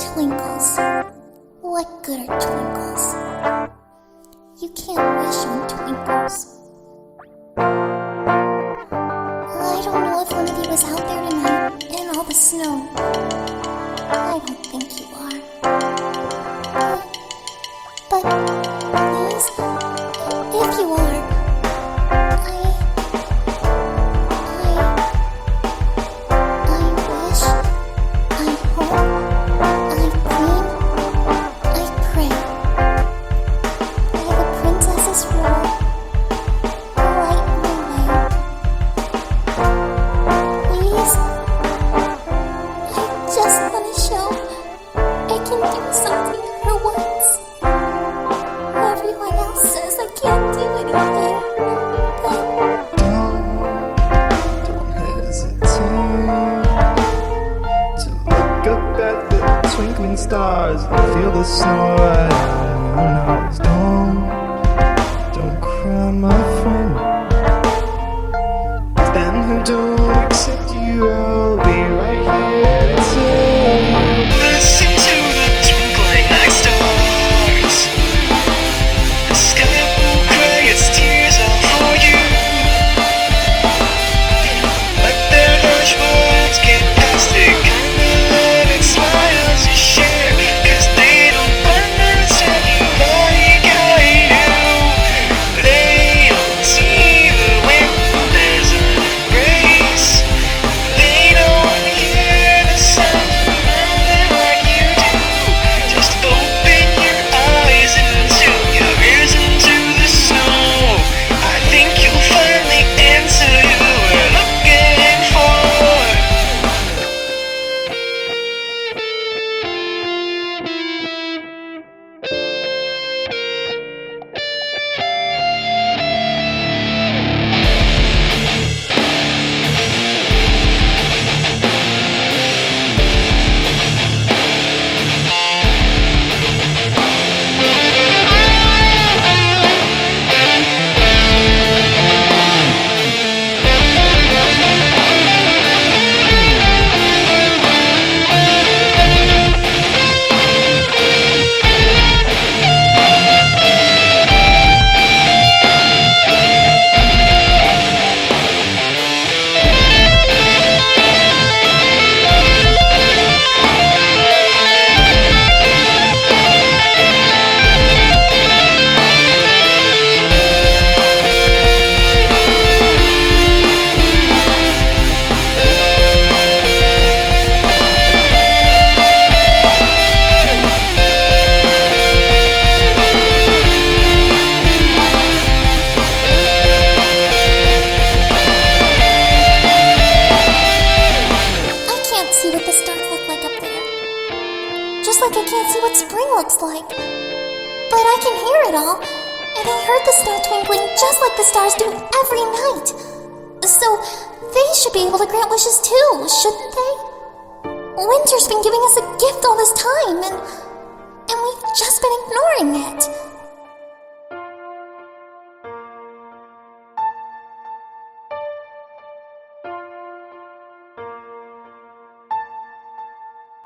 Twinkles. What good are twinkles? You can't wish on twinkles. I don't know if one of you is out there tonight in all the snow. I don't think you are. But please, if you are, I wish, I hope, I dream, I pray. May the princess's robe lighten the way. Please, I just want to show I can do something for once. Everyone else says I can't do anything, but Don't hesitate to look up at the twinkling stars and feel the snow right on your nose. Don't cry, my friend. Then who don't accept you, I'll be right here to tell you. Listen to the twinkling night stars. The sky will cry its tears out for you. Let their harsh words get past the kind of love and smiles you share. 'Cause they don't understand you like I do. They don't see the wind as an embrace. They don't hear the sound of like you do. Just open your eyes into your ears into the snow. I think you'll find the answer you were looking for. I can't see what the stars look like up there. Just like I can't see what spring looks like. But I can hear it all, and I heard the snow twinkling just like the stars do every night. So they should be able to grant wishes too, shouldn't they? Winter's been giving us a gift all this time, and we've just been ignoring it.